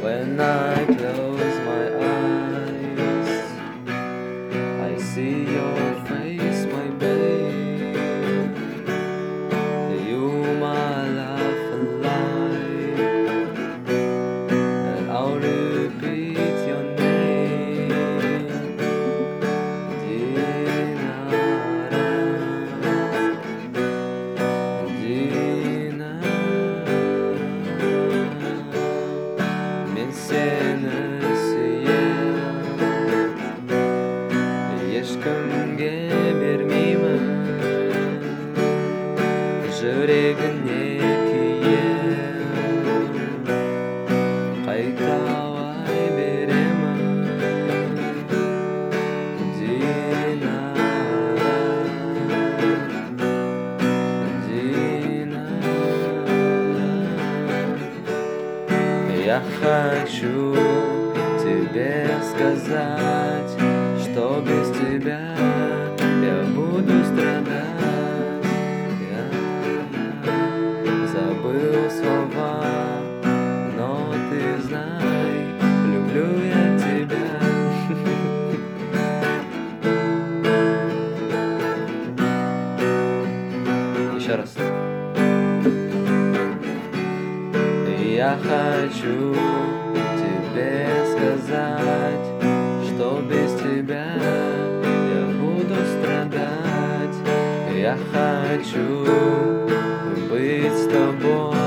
When I close my eyes, I see your face, my babe. You, my love and life, and I'll repeat your name. Dinara, Dinara. Men seni suyam, ешкімге бермеймін. Жүрегіне кием, қайталай беремін. Динара, Динара. Я хочу тебе сказать, что без тебя я буду страдать. Я забыл слова, но ты знай, люблю я тебя. Еще раз. Я хочу тебе сказать, что без тебя я буду страдать. Я хочу быть с тобой.